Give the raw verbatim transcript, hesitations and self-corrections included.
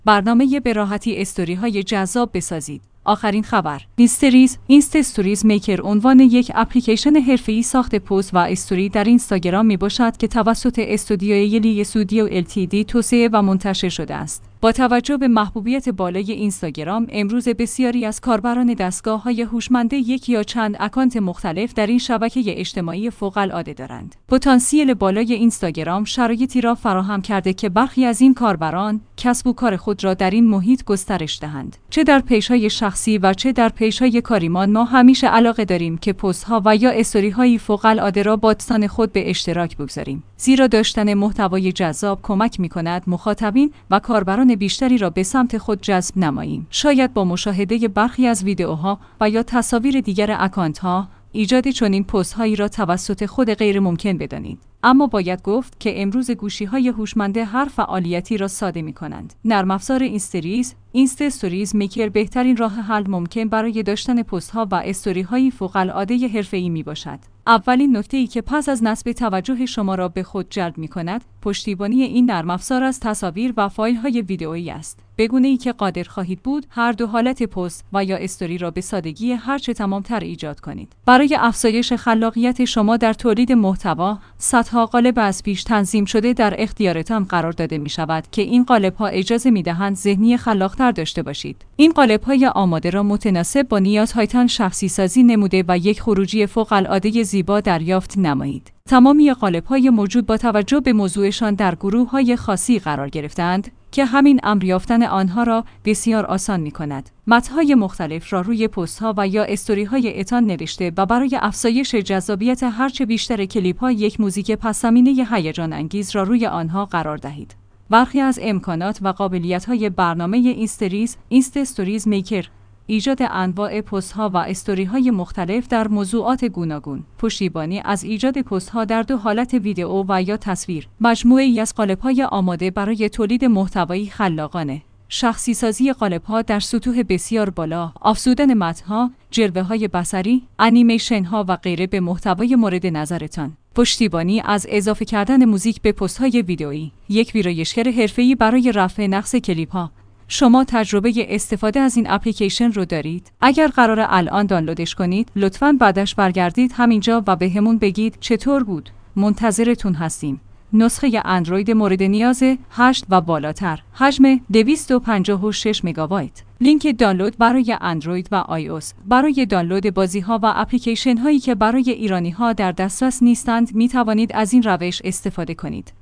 برنامه به راحتی استوری های جذاب بسازید. آخرین خبر: اینستریز، اینست استوریز میکر عنوان یک اپلیکیشن حرفه‌ای ساخت پست و استوری در اینستاگرام میباشد که توسط استودیوی یلی استودیو التیدی توسعه و منتشر شده است. با توجه به محبوبیت بالای اینستاگرام، امروز بسیاری از کاربران دستگاه‌های هوشمند یک یا چند اکانت مختلف در این شبکه اجتماعی فوق‌العاده دارند. پتانسیل بالای اینستاگرام شرایطی را فراهم کرده که برخی از این کاربران کسب و کار خود را در این محیط گسترش دهند. چه در پیج‌های شخصی و چه در پیج‌های کاریمان، ما همیشه علاقه داریم که پست‌ها و یا استوری‌های فوق‌العاده را با دوستان خود به اشتراک بگذاریم، زیرا داشتن محتوای جذاب کمک می‌کند مخاطبین و کاربران بیشتری را به سمت خود جذب نماییم. شاید با مشاهده برخی از ویدئوها و یا تصاویر دیگر اکانت‌ها ایجاد چنین پست‌هایی را توسط خود غیر ممکن بدانید. اما باید گفت که امروز گوشی‌های هوشمند هر فعالیتی را ساده می‌کنند. نرم افزار اینستریز، اینست استوریز میکر بهترین راه حل ممکن برای داشتن پست‌ها و استوری‌های فوق‌العاده حرفه‌ای میباشد. اولین نکته‌ای که پس از نصب توجه شما را به خود جلب می‌کند، پشتیبانی این نرم افزار از تصاویر و فایل‌های ویدئویی است. به گونه‌ای که قادر خواهید بود هر دو حالت پست و یا استوری را به سادگی هرچه تمام‌تر ایجاد کنید. برای افزایش خلاقیت شما در تولید محتوا، صدها قالب از پیش تنظیم شده در اختیارتان قرار داده می‌شود که این قالب‌ها اجازه می‌دهند ذهنی خلاق‌تر داشته باشید. این قالب‌های آماده را متناسب با نیازهایتان شخصی سازی نموده و یک خروجی فوق‌العاده زیبا دریافت نمایید. تمامی قالب‌های موجود با توجه به موضوعشان در گروه‌های خاصی قرار گرفتند که همین امر یافتن آنها را بسیار آسان می‌کند. متن‌های مختلف را روی پست‌ها و یا استوری‌های اتان نوشته و برای افزایش جذابیت هرچه بیشتر کلیپ‌ها یک موزیک پس‌زمینه هیجان انگیز را روی آنها قرار دهید. برخی از امکانات و قابلیت‌های برنامه اینستریز، اینست استوریز میکر، ایجاد انواع پست‌ها و استوری‌های مختلف در موضوعات گوناگون، پشتیبانی از ایجاد پست‌ها در دو حالت ویدئو و یا تصویر، مجموعه‌ای از قالب‌های آماده برای تولید محتوایی خلاقانه، شخصی سازی قالب‌ها در سطوح بسیار بالا، افزودن متن‌ها، جلوه‌های بصری، انیمیشن‌ها و غیره به محتوای مورد نظرتان. پشتیبانی از اضافه کردن موزیک به پست‌های ویدئویی، یک ویرایشگر حرفه‌ای برای رفع نقص کلیپ‌ها. شما تجربه استفاده از این اپلیکیشن رو دارید؟ اگر قراره الان دانلودش کنید، لطفاً بعدش برگردید همینجا و بهمون بگید چطور بود. منتظرتون هستیم. نسخه اندروید مورد نیاز هشت و بالاتر، حجم دویست و پنجاه و شش مگابایت. لینک دانلود برای اندروید و آی او اس. برای دانلود بازی‌ها و اپلیکیشن‌هایی که برای ایرانی‌ها در دسترس نیستند، می توانید از این روش استفاده کنید.